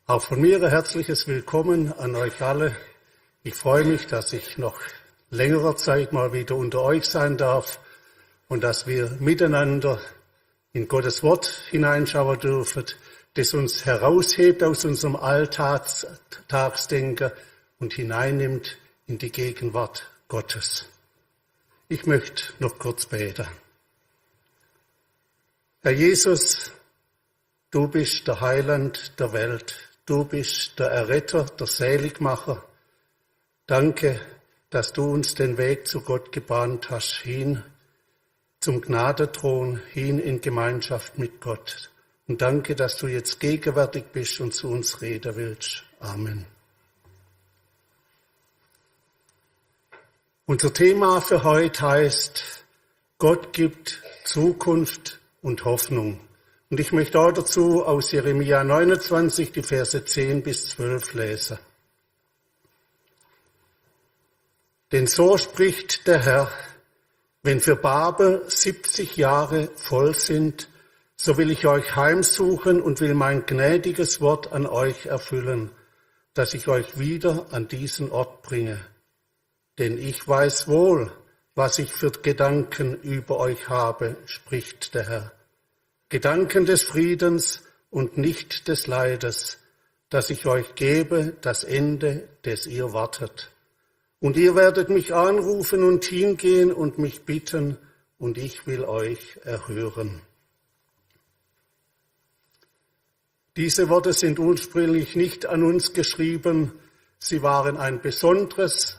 Auch von mir ein herzliches Willkommen an euch alle. Ich freue mich, dass ich noch längerer Zeit mal wieder unter euch sein darf und dass wir miteinander in Gottes Wort hineinschauen dürfen, das uns heraushebt aus unserem Alltagsdenken und hineinnimmt in die Gegenwart Gottes. Ich möchte noch kurz beten. Herr Jesus, du bist der Heiland der Welt. Du bist der Erretter, der Seligmacher. Danke, dass du uns den Weg zu Gott gebahnt hast, hin zum Gnadenthron, hin in Gemeinschaft mit Gott. Und danke, dass du jetzt gegenwärtig bist und zu uns reden willst. Amen. Unser Thema für heute heißt, Gott gibt Zukunft und Hoffnung. Und ich möchte auch dazu aus Jeremia 29 die Verse 10 bis 12 lesen. Denn so spricht der Herr, wenn für Babel 70 Jahre voll sind, so will ich euch heimsuchen und will mein gnädiges Wort an euch erfüllen, dass ich euch wieder an diesen Ort bringe. Denn ich weiß wohl, was ich für Gedanken über euch habe, spricht der Herr. Gedanken des Friedens und nicht des Leides, dass ich euch gebe, das Ende, des ihr wartet. Und ihr werdet mich anrufen und hingehen und mich bitten, und ich will euch erhören. Diese Worte sind ursprünglich nicht an uns geschrieben, sie waren an ein besonderes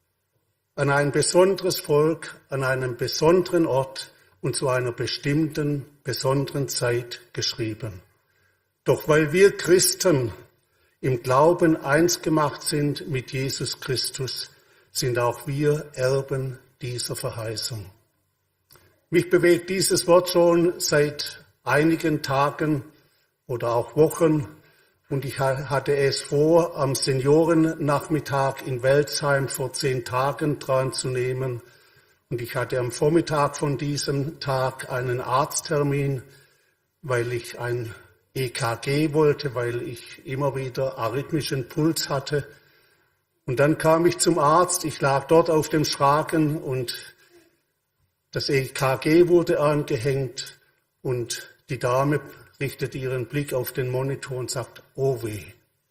Volk, an einem besonderen Ort und zu einer bestimmten, besonderen Zeit geschrieben. Doch weil wir Christen im Glauben eins gemacht sind mit Jesus Christus, sind auch wir Erben dieser Verheißung. Mich bewegt dieses Wort schon seit einigen Tagen oder auch Wochen und ich hatte es vor, am Seniorennachmittag in Welzheim vor 10 Tagen dran zu nehmen. Und ich hatte am Vormittag von diesem Tag einen Arzttermin, weil ich ein EKG wollte, weil ich immer wieder arrhythmischen Puls hatte. Und dann kam ich zum Arzt, ich lag dort auf dem Schragen und das EKG wurde angehängt und die Dame richtete ihren Blick auf den Monitor und sagt, oh weh.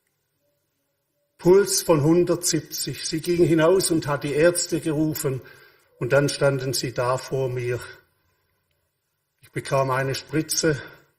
Puls von 170. Sie ging hinaus und hat die Ärzte gerufen. Und dann standen sie da vor mir. Ich bekam eine Spritze,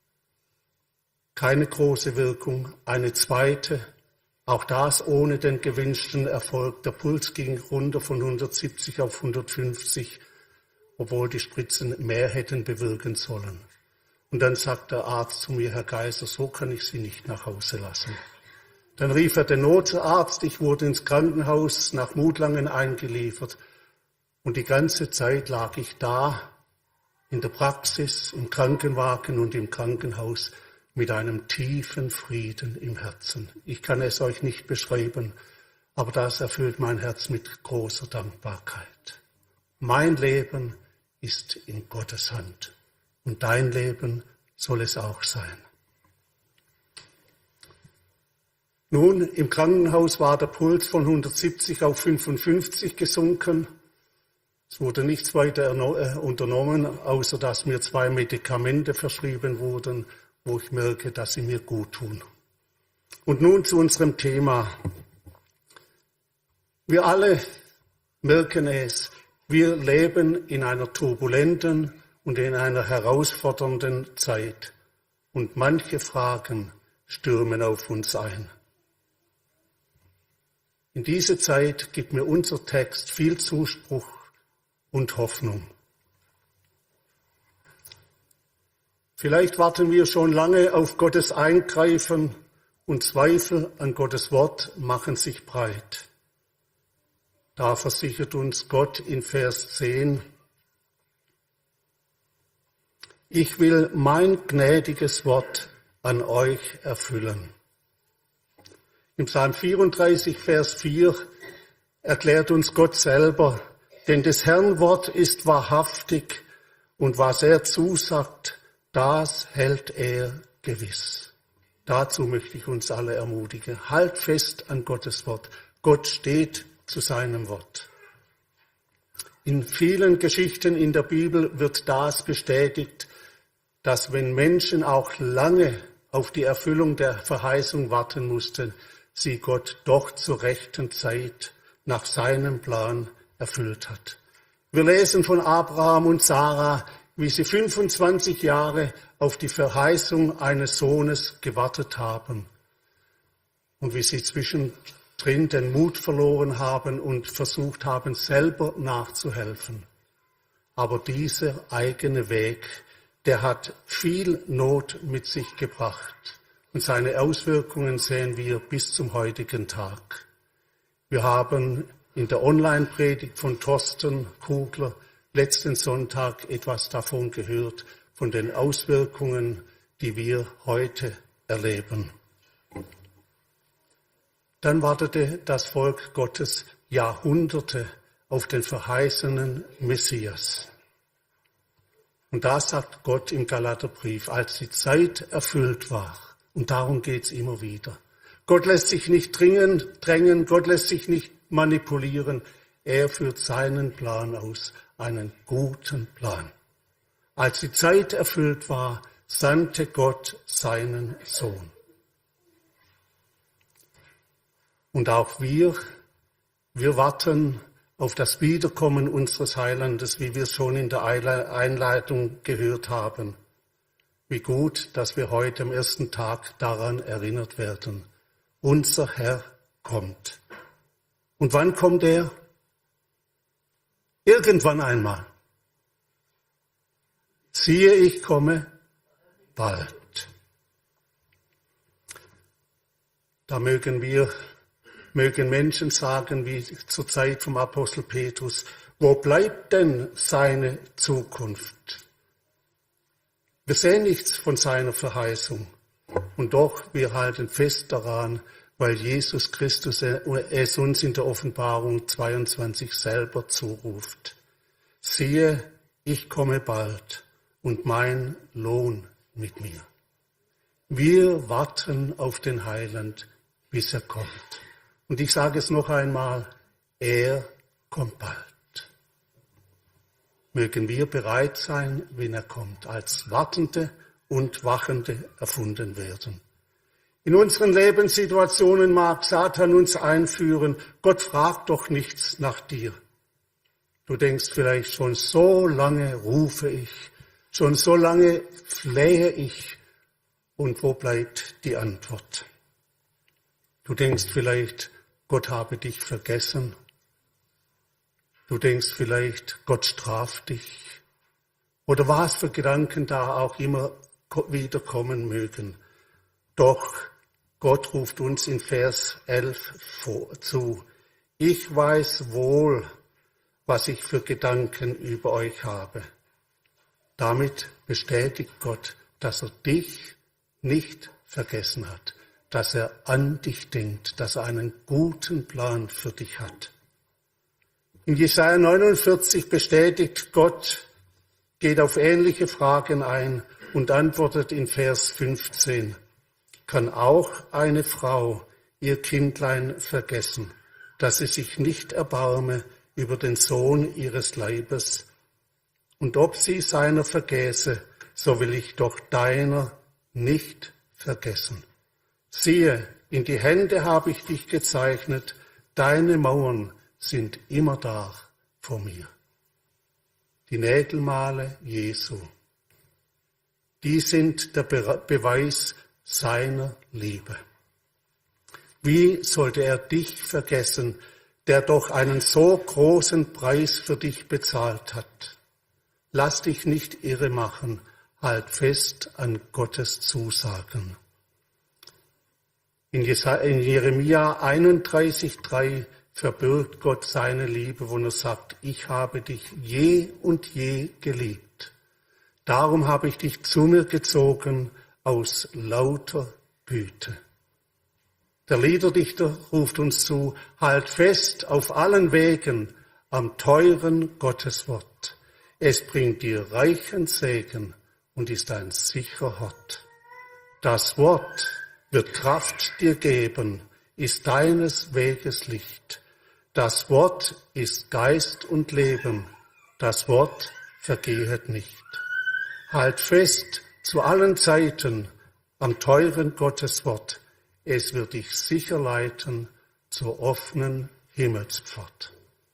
keine große Wirkung, eine zweite, auch das ohne den gewünschten Erfolg. Der Puls ging runter von 170 auf 150, obwohl die Spritzen mehr hätten bewirken sollen. Und dann sagt der Arzt zu mir, Herr Geiser, so kann ich Sie nicht nach Hause lassen. Dann rief er den Notarzt, ich wurde ins Krankenhaus nach Mutlangen eingeliefert. Und die ganze Zeit lag ich da, in der Praxis, im Krankenwagen und im Krankenhaus, mit einem tiefen Frieden im Herzen. Ich kann es euch nicht beschreiben, aber das erfüllt mein Herz mit großer Dankbarkeit. Mein Leben ist in Gottes Hand und dein Leben soll es auch sein. Nun, im Krankenhaus war der Puls von 170 auf 55 gesunken. Es wurde nichts weiter unternommen, außer dass mir 2 Medikamente verschrieben wurden, wo ich merke, dass sie mir gut tun. Und nun zu unserem Thema. Wir alle merken es, wir leben in einer turbulenten und in einer herausfordernden Zeit. Und manche Fragen stürmen auf uns ein. In diese Zeit gibt mir unser Text viel Zuspruch und Hoffnung. Vielleicht warten wir schon lange auf Gottes Eingreifen und Zweifel an Gottes Wort machen sich breit. Da versichert uns Gott in Vers 10, ich will mein gnädiges Wort an euch erfüllen. Im Psalm 34, Vers 4 erklärt uns Gott selber, denn des Herrn Wort ist wahrhaftig und was er zusagt, das hält er gewiss. Dazu möchte ich uns alle ermutigen. Halt fest an Gottes Wort. Gott steht zu seinem Wort. In vielen Geschichten in der Bibel wird das bestätigt, dass wenn Menschen auch lange auf die Erfüllung der Verheißung warten mussten, sie Gott doch zur rechten Zeit nach seinem Plan erfüllt hat. Wir lesen von Abraham und Sarah, wie sie 25 Jahre auf die Verheißung eines Sohnes gewartet haben und wie sie zwischendrin den Mut verloren haben und versucht haben, selber nachzuhelfen. Aber dieser eigene Weg, der hat viel Not mit sich gebracht und seine Auswirkungen sehen wir bis zum heutigen Tag. Wir haben in der Online-Predigt von Thorsten Kugler letzten Sonntag etwas davon gehört, von den Auswirkungen, die wir heute erleben. Dann wartete das Volk Gottes Jahrhunderte auf den verheißenen Messias. Und da sagt Gott im Galaterbrief, als die Zeit erfüllt war, und darum geht's immer wieder. Gott lässt sich nicht drängen, Gott lässt sich nicht manipulieren. Er führt seinen Plan aus, einen guten Plan. Als die Zeit erfüllt war, sandte Gott seinen Sohn. Und auch wir warten auf das Wiederkommen unseres Heilandes, wie wir es schon in der Einleitung gehört haben. Wie gut, dass wir heute am ersten Tag daran erinnert werden. Unser Herr kommt. Und wann kommt er? Irgendwann einmal. Siehe, ich komme bald. Da mögen Menschen sagen, wie zur Zeit vom Apostel Petrus, wo bleibt denn seine Zukunft? Wir sehen nichts von seiner Verheißung. Und doch, wir halten fest daran, weil Jesus Christus es uns in der Offenbarung 22 selber zuruft. Siehe, ich komme bald und mein Lohn mit mir. Wir warten auf den Heiland, bis er kommt. Und ich sage es noch einmal, er kommt bald. Mögen wir bereit sein, wenn er kommt, als Wartende und Wachende erfunden werden. In unseren Lebenssituationen mag Satan uns einführen, Gott fragt doch nichts nach dir. Du denkst vielleicht, schon so lange rufe ich, schon so lange flehe ich, und wo bleibt die Antwort? Du denkst vielleicht, Gott habe dich vergessen. Du denkst vielleicht, Gott straft dich. Oder was für Gedanken da auch immer wieder kommen mögen. Doch Gott ruft uns in Vers 11 zu. Ich weiß wohl, was ich für Gedanken über euch habe. Damit bestätigt Gott, dass er dich nicht vergessen hat, dass er an dich denkt, dass er einen guten Plan für dich hat. In Jesaja 49 bestätigt Gott, geht auf ähnliche Fragen ein und antwortet in Vers 15. Kann auch eine Frau ihr Kindlein vergessen, dass sie sich nicht erbarme über den Sohn ihres Leibes? Und ob sie seiner vergäße, so will ich doch deiner nicht vergessen. Siehe, in die Hände habe ich dich gezeichnet, deine Mauern sind immer da vor mir. Die Nägelmale Jesu, die sind der Beweis seiner Liebe. Wie sollte er dich vergessen, der doch einen so großen Preis für dich bezahlt hat? Lass dich nicht irre machen, halt fest an Gottes Zusagen. In Jeremia 31,3 verbirgt Gott seine Liebe, wo er sagt, ich habe dich je und je geliebt. Darum habe ich dich zu mir gezogen aus lauter Güte. Der Liederdichter ruft uns zu, halt fest auf allen Wegen am teuren Gotteswort. Es bringt dir reichen Segen und ist ein sicherer Hort. Das Wort wird Kraft dir geben, ist deines Weges Licht. Das Wort ist Geist und Leben, das Wort vergehet nicht. Halt fest zu allen Zeiten am teuren Gotteswort, es wird dich sicher leiten zur offenen Himmelspfad.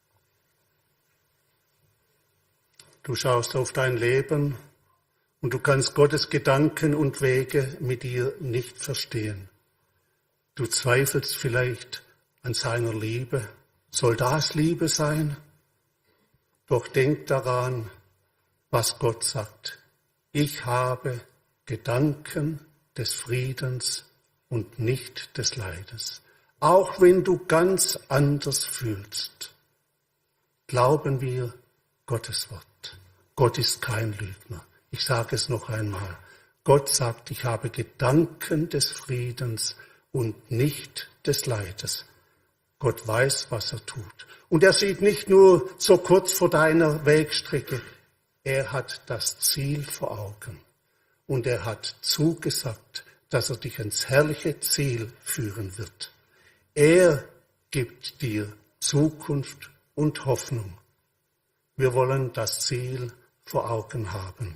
Du schaust auf dein Leben und du kannst Gottes Gedanken und Wege mit dir nicht verstehen. Du zweifelst vielleicht an seiner Liebe. Soll das Liebe sein? Doch denk daran, was Gott sagt. Ich habe Gedanken des Friedens und nicht des Leides. Auch wenn du ganz anders fühlst, glauben wir Gottes Wort. Gott ist kein Lügner. Ich sage es noch einmal. Gott sagt, ich habe Gedanken des Friedens und nicht des Leides. Gott weiß, was er tut. Und er sieht nicht nur so kurz vor deiner Wegstrecke. Er hat das Ziel vor Augen. Und er hat zugesagt, dass er dich ins herrliche Ziel führen wird. Er gibt dir Zukunft und Hoffnung. Wir wollen das Ziel vor Augen haben.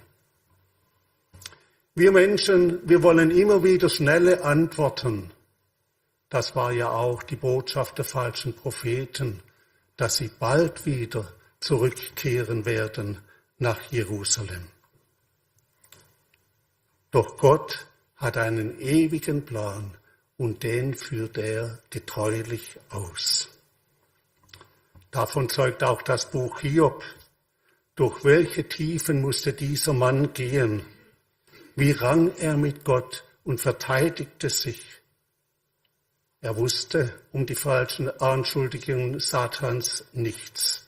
Wir Menschen, wir wollen immer wieder schnelle Antworten. Das war ja auch die Botschaft der falschen Propheten, dass sie bald wieder zurückkehren werden nach Jerusalem. Doch Gott hat einen ewigen Plan und den führt er getreulich aus. Davon zeugt auch das Buch Hiob. Durch welche Tiefen musste dieser Mann gehen? Wie rang er mit Gott und verteidigte sich? Er wusste um die falschen Anschuldigungen Satans nichts.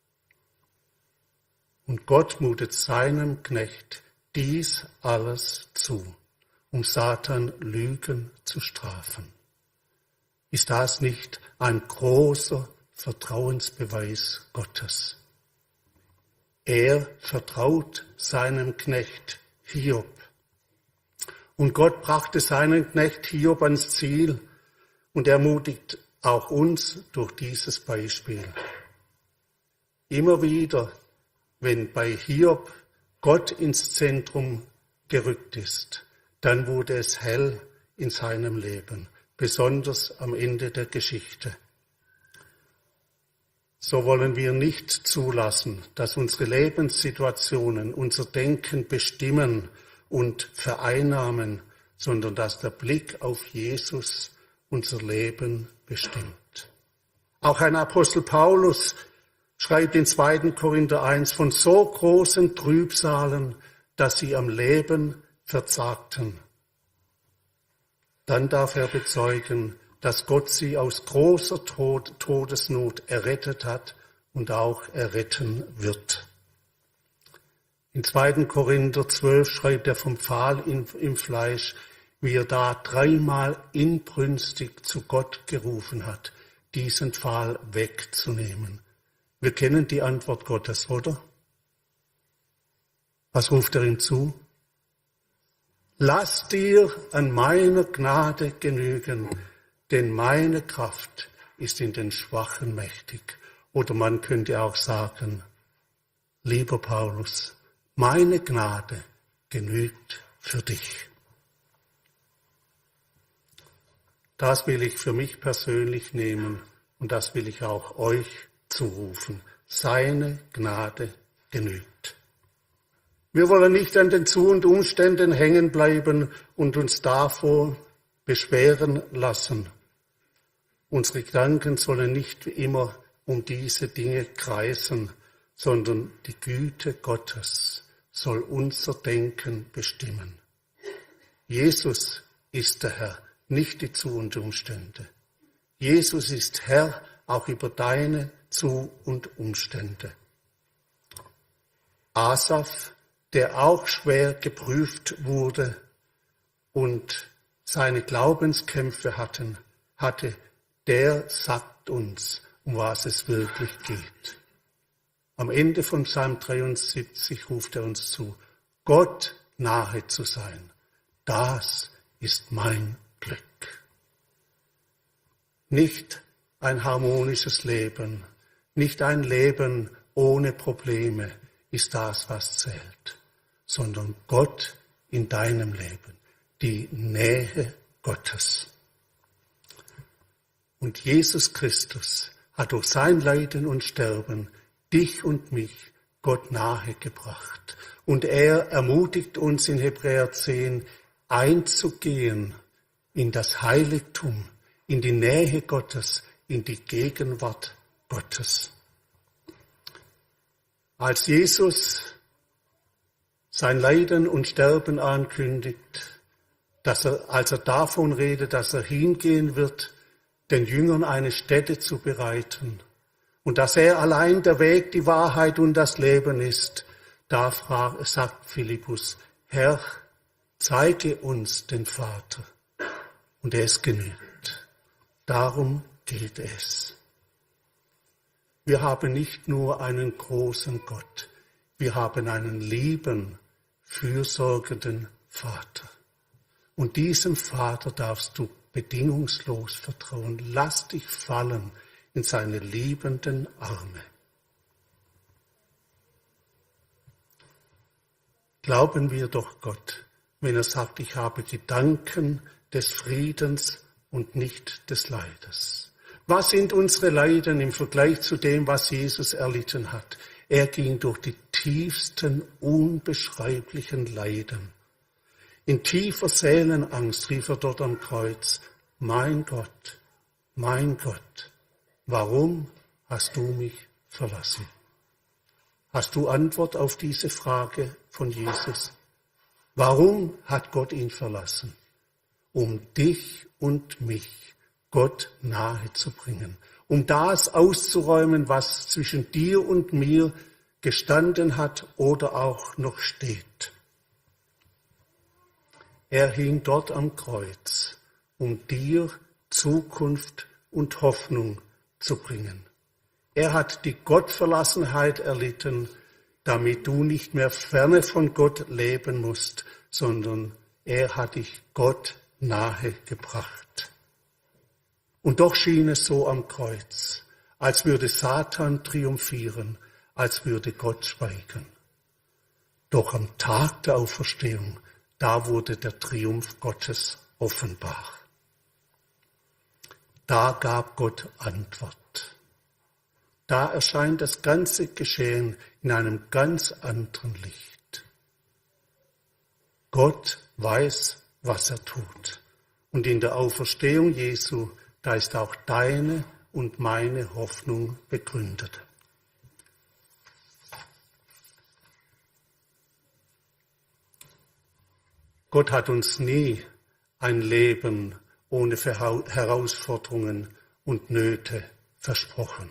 Und Gott mutet seinem Knecht dies alles zu, um Satan Lügen zu strafen. Ist das nicht ein großer Vertrauensbeweis Gottes? Er vertraut seinem Knecht Hiob. Und Gott brachte seinen Knecht Hiob ans Ziel und ermutigt auch uns durch dieses Beispiel. Immer wieder, wenn bei Hiob Gott ins Zentrum gerückt ist, dann wurde es hell in seinem Leben, besonders am Ende der Geschichte. So wollen wir nicht zulassen, dass unsere Lebenssituationen unser Denken bestimmen und vereinnahmen, sondern dass der Blick auf Jesus unser Leben bestimmt. Auch ein Apostel Paulus schreibt in 2. Korinther 1 von so großen Trübsalen, dass sie am Leben verzagten. Dann darf er bezeugen, dass Gott sie aus großer Todesnot errettet hat und auch erretten wird. In 2. Korinther 12 schreibt er vom Pfahl im Fleisch, wie er da 3-mal inbrünstig zu Gott gerufen hat, diesen Pfahl wegzunehmen. Wir kennen die Antwort Gottes, oder? Was ruft er ihm zu? Lass dir an meiner Gnade genügen, denn meine Kraft ist in den Schwachen mächtig. Oder man könnte auch sagen, lieber Paulus, meine Gnade genügt für dich. Das will ich für mich persönlich nehmen und das will ich auch euch zurufen. Seine Gnade genügt. Wir wollen nicht an den Zu- und Umständen hängen bleiben und uns davor beschweren lassen. Unsere Gedanken sollen nicht immer um diese Dinge kreisen, sondern die Güte Gottes soll unser Denken bestimmen. Jesus ist der Herr, nicht die Zu- und Umstände. Jesus ist Herr auch über deine Zu- und Umstände. Asaf, der auch schwer geprüft wurde und seine Glaubenskämpfe hatte, der sagt uns, um was es wirklich geht. Am Ende von Psalm 73 ruft er uns zu, Gott nahe zu sein. Das ist mein Glück. Nicht ein harmonisches Leben, nicht ein Leben ohne Probleme ist das, was zählt, sondern Gott in deinem Leben, die Nähe Gottes. Und Jesus Christus hat durch sein Leiden und Sterben dich und mich Gott nahe gebracht. Und er ermutigt uns in Hebräer 10, einzugehen in das Heiligtum, in die Nähe Gottes, in die Gegenwart Gottes. Als Jesus sein Leiden und Sterben ankündigt, als er davon redet, dass er hingehen wird, den Jüngern eine Stätte zu bereiten und dass er allein der Weg, die Wahrheit und das Leben ist, da sagt Philippus, Herr, zeige uns den Vater. Und es genügt. Darum geht es. Wir haben nicht nur einen großen Gott, wir haben einen lieben, fürsorgenden Vater. Und diesem Vater darfst du bedingungslos vertrauen. Lass dich fallen in seine liebenden Arme. Glauben wir doch Gott, wenn er sagt, ich habe Gedanken des Friedens und nicht des Leides. Was sind unsere Leiden im Vergleich zu dem, was Jesus erlitten hat? Er ging durch die tiefsten, unbeschreiblichen Leiden. In tiefer Seelenangst rief er dort am Kreuz, mein Gott, warum hast du mich verlassen? Hast du Antwort auf diese Frage von Jesus? Warum hat Gott ihn verlassen? Um dich und mich Gott nahe zu bringen, um das auszuräumen, was zwischen dir und mir gestanden hat oder auch noch steht. Er hing dort am Kreuz, um dir Zukunft und Hoffnung zu bringen. Er hat die Gottverlassenheit erlitten, damit du nicht mehr ferne von Gott leben musst, sondern er hat dich Gott nahe gebracht. Und doch schien es so am Kreuz, als würde Satan triumphieren, als würde Gott schweigen. Doch am Tag der Auferstehung, da wurde der Triumph Gottes offenbar. Da gab Gott Antwort. Da erscheint das ganze Geschehen in einem ganz anderen Licht. Gott weiß, was er tut. Und in der Auferstehung Jesu, da ist auch deine und meine Hoffnung begründet. Gott hat uns nie ein Leben ohne Herausforderungen und Nöte versprochen.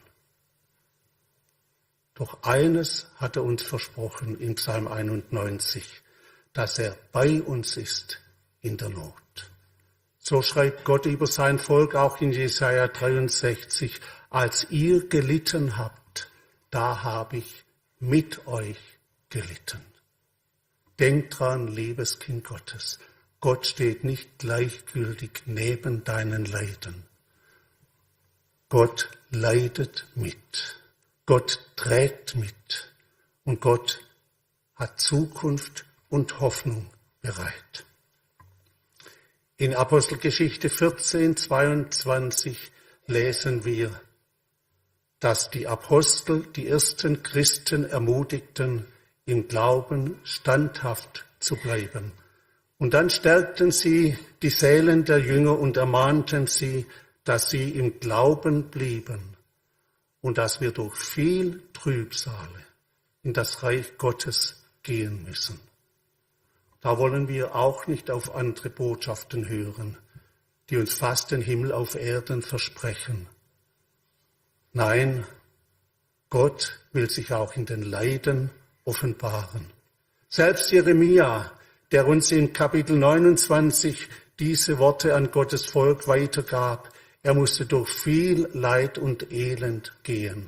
Doch eines hat er uns versprochen in Psalm 91, dass er bei uns ist in der Not. So schreibt Gott über sein Volk auch in Jesaja 63, als ihr gelitten habt, da habe ich mit euch gelitten. Denkt dran, liebes Kind Gottes, Gott steht nicht gleichgültig neben deinen Leiden. Gott leidet mit. Gott trägt mit. Und Gott hat Zukunft und Hoffnung bereit. In Apostelgeschichte 14, 22 lesen wir, dass die Apostel die ersten Christen ermutigten, im Glauben standhaft zu bleiben. Und dann stärkten sie die Seelen der Jünger und ermahnten sie, dass sie im Glauben blieben und dass wir durch viel Trübsale in das Reich Gottes gehen müssen. Da wollen wir auch nicht auf andere Botschaften hören, die uns fast den Himmel auf Erden versprechen. Nein, Gott will sich auch in den Leiden offenbaren. Selbst Jeremia, der uns in Kapitel 29 diese Worte an Gottes Volk weitergab, er musste durch viel Leid und Elend gehen.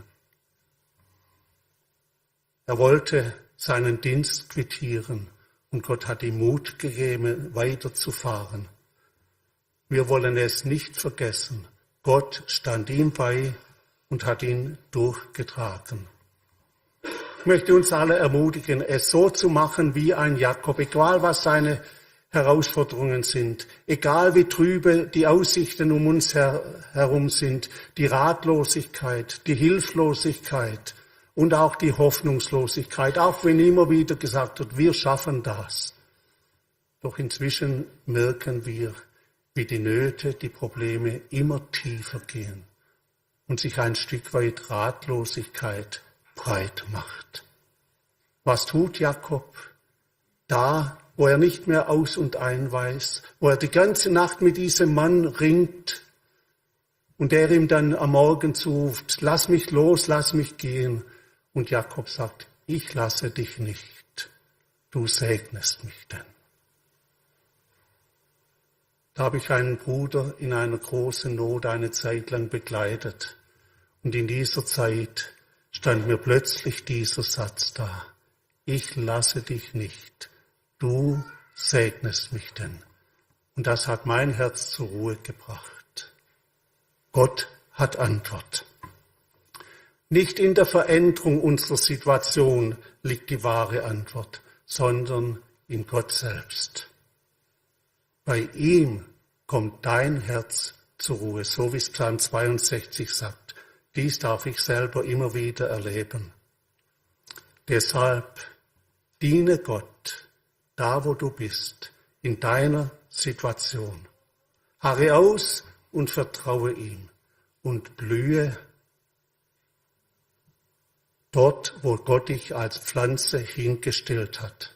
Er wollte seinen Dienst quittieren und Gott hat ihm Mut gegeben, weiterzufahren. Wir wollen es nicht vergessen. Gott stand ihm bei und hat ihn durchgetragen. Ich möchte uns alle ermutigen, es so zu machen wie ein Jakob, egal was seine Herausforderungen sind, egal wie trübe die Aussichten um uns herum sind, die Ratlosigkeit, die Hilflosigkeit und auch die Hoffnungslosigkeit, auch wenn immer wieder gesagt wird, wir schaffen das. Doch inzwischen merken wir, wie die Nöte, die Probleme immer tiefer gehen und sich ein Stück weit Ratlosigkeit breit macht. Was tut Jakob? Da, wo er nicht mehr aus und ein weiß, wo er die ganze Nacht mit diesem Mann ringt und der ihm dann am Morgen zuruft, lass mich los, lass mich gehen. Und Jakob sagt, ich lasse dich nicht, du segnest mich denn. Da habe ich einen Bruder in einer großen Not eine Zeit lang begleitet. Und in dieser Zeit stand mir plötzlich dieser Satz da. Ich lasse dich nicht, du segnest mich denn. Und das hat mein Herz zur Ruhe gebracht. Gott hat Antwort. Nicht in der Veränderung unserer Situation liegt die wahre Antwort, sondern in Gott selbst. Bei ihm kommt dein Herz zur Ruhe, so wie es Psalm 62 sagt. Dies darf ich selber immer wieder erleben. Deshalb diene Gott, da wo du bist, in deiner Situation. Harre aus und vertraue ihm und blühe dort, wo Gott dich als Pflanze hingestellt hat.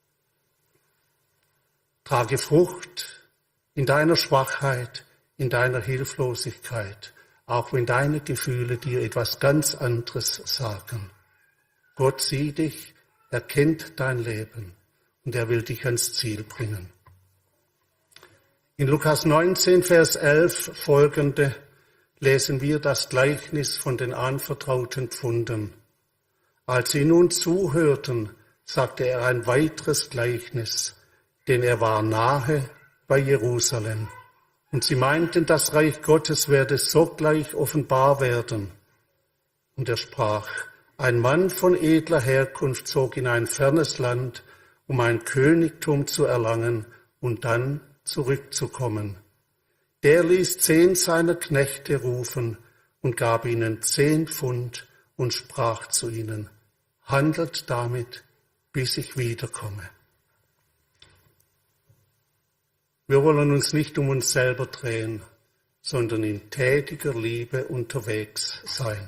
Trage Frucht in deiner Schwachheit, in deiner Hilflosigkeit, auch wenn deine Gefühle dir etwas ganz anderes sagen. Gott sieht dich, er kennt dein Leben und er will dich ans Ziel bringen. In Lukas 19, Vers 11 folgende lesen wir das Gleichnis von den anvertrauten Pfunden. Als sie nun zuhörten, sagte er ein weiteres Gleichnis, denn er war nahe bei Jerusalem. Und sie meinten, das Reich Gottes werde sogleich offenbar werden. Und er sprach, ein Mann von edler Herkunft zog in ein fernes Land, um ein Königtum zu erlangen und dann zurückzukommen. Der ließ 10 seiner Knechte rufen und gab ihnen 10 Pfund und sprach zu ihnen, handelt damit, bis ich wiederkomme. Wir wollen uns nicht um uns selber drehen, sondern in tätiger Liebe unterwegs sein.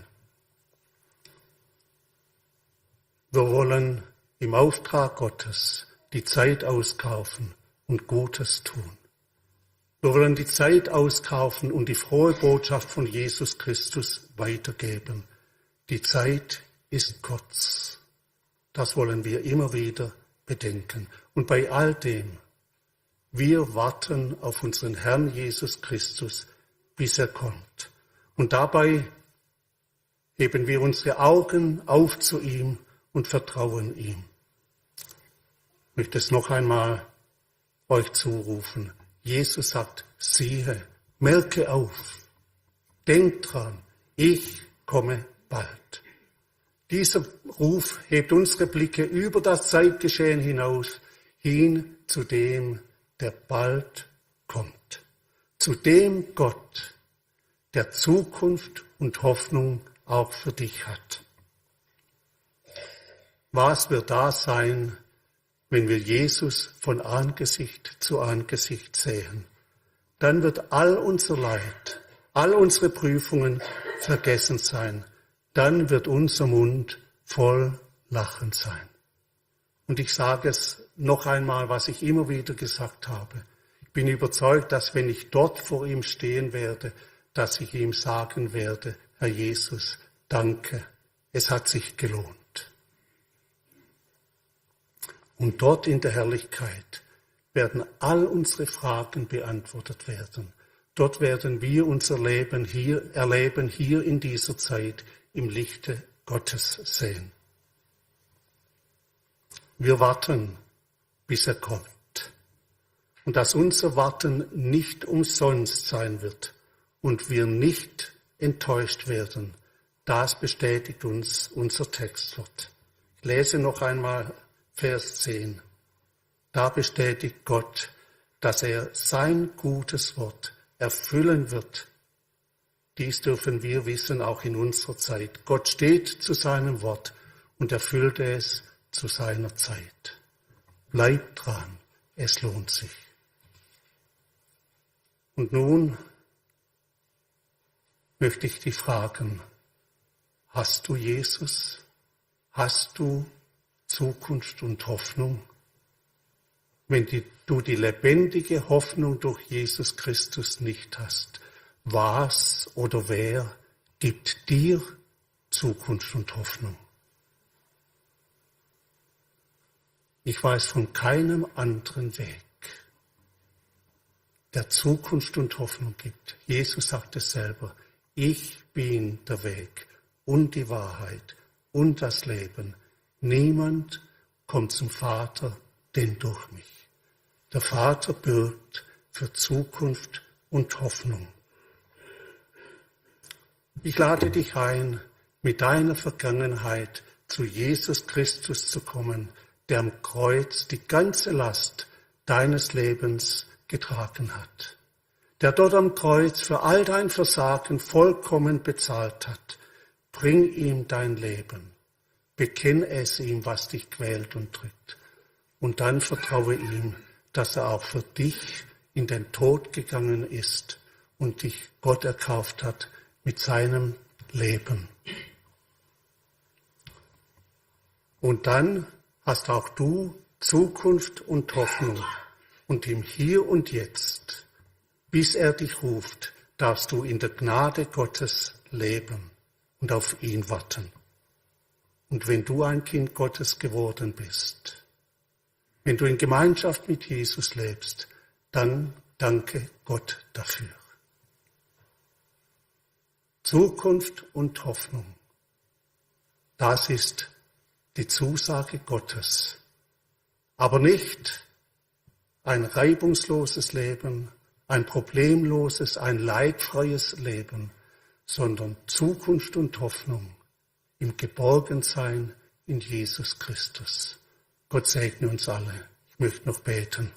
Wir wollen im Auftrag Gottes die Zeit auskaufen und Gutes tun. Wir wollen die Zeit auskaufen und die frohe Botschaft von Jesus Christus weitergeben. Die Zeit ist kurz. Das wollen wir immer wieder bedenken. Und bei all dem, wir warten auf unseren Herrn Jesus Christus, bis er kommt. Und dabei heben wir unsere Augen auf zu ihm und vertrauen ihm. Ich möchte es noch einmal euch zurufen. Jesus sagt, siehe, merke auf, denkt dran, ich komme bald. Dieser Ruf hebt unsere Blicke über das Zeitgeschehen hinaus, hin zu dem, der bald kommt. Zu dem Gott, der Zukunft und Hoffnung auch für dich hat. Was wird da sein, wenn wir Jesus von Angesicht zu Angesicht sehen? Dann wird all unser Leid, all unsere Prüfungen vergessen sein. Dann wird unser Mund voll Lachen sein. Und ich sage es noch einmal, was ich immer wieder gesagt habe. Ich bin überzeugt, dass wenn ich dort vor ihm stehen werde, dass ich ihm sagen werde, Herr Jesus, danke, es hat sich gelohnt. Und dort in der Herrlichkeit werden all unsere Fragen beantwortet werden. Dort werden wir unser Leben erleben hier in dieser Zeit im Lichte Gottes sehen. Wir warten, bis er kommt. und dass unser Warten nicht umsonst sein wird und wir nicht enttäuscht werden. Das bestätigt uns unser Textwort. Ich lese noch einmal Vers 10. Da bestätigt Gott, dass er sein gutes Wort erfüllen wird. Dies dürfen wir wissen, auch in unserer Zeit. Gott steht zu seinem Wort und erfüllt es zu seiner Zeit. Bleibt dran, es lohnt sich. Und nun möchte ich dich fragen, hast du Jesus? Hast du Zukunft und Hoffnung? Wenn du die lebendige Hoffnung durch Jesus Christus nicht hast, was oder wer gibt dir Zukunft und Hoffnung? Ich weiß von keinem anderen Weg, der Zukunft und Hoffnung gibt. Jesus sagt es selber, ich bin der Weg und die Wahrheit und das Leben. Niemand kommt zum Vater, denn durch mich. Der Vater bürgt für Zukunft und Hoffnung. Ich lade dich ein, mit deiner Vergangenheit zu Jesus Christus zu kommen, der am Kreuz die ganze Last deines Lebens getragen hat, der dort am Kreuz für all dein Versagen vollkommen bezahlt hat. Bring ihm dein Leben, bekenn es ihm, was dich quält und drückt, und dann vertraue ihm, dass er auch für dich in den Tod gegangen ist und dich Gott erkauft hat mit seinem Leben. Und dann hast auch du Zukunft und Hoffnung. Und im Hier und Jetzt, bis er dich ruft, darfst du in der Gnade Gottes leben und auf ihn warten. Und wenn du ein Kind Gottes geworden bist, wenn du in Gemeinschaft mit Jesus lebst, dann danke Gott dafür. Zukunft und Hoffnung, das ist die Zusage Gottes. Aber nicht ein reibungsloses Leben, ein problemloses, ein leidfreies Leben, sondern Zukunft und Hoffnung im Geborgensein in Jesus Christus. Gott segne uns alle. Ich möchte noch beten.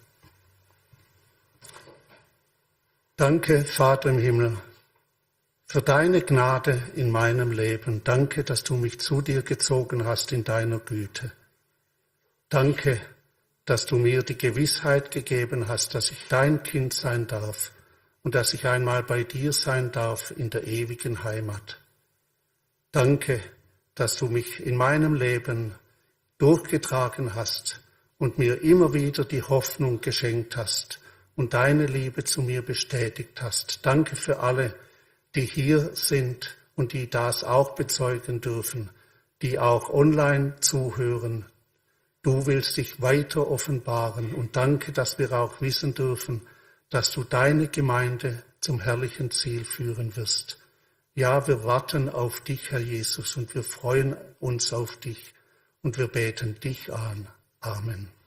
Danke, Vater im Himmel, für deine Gnade in meinem Leben. Danke, dass du mich zu dir gezogen hast in deiner Güte. Danke, dass du mir die Gewissheit gegeben hast, dass ich dein Kind sein darf und dass ich einmal bei dir sein darf in der ewigen Heimat. Danke, dass du mich in meinem Leben durchgetragen hast und mir immer wieder die Hoffnung geschenkt hast und deine Liebe zu mir bestätigt hast. Danke für alle, die hier sind und die das auch bezeugen dürfen, die auch online zuhören. Du willst dich weiter offenbaren und danke, dass wir auch wissen dürfen, dass du deine Gemeinde zum herrlichen Ziel führen wirst. Ja, wir warten auf dich, Herr Jesus, und wir freuen uns auf dich und wir beten dich an. Amen.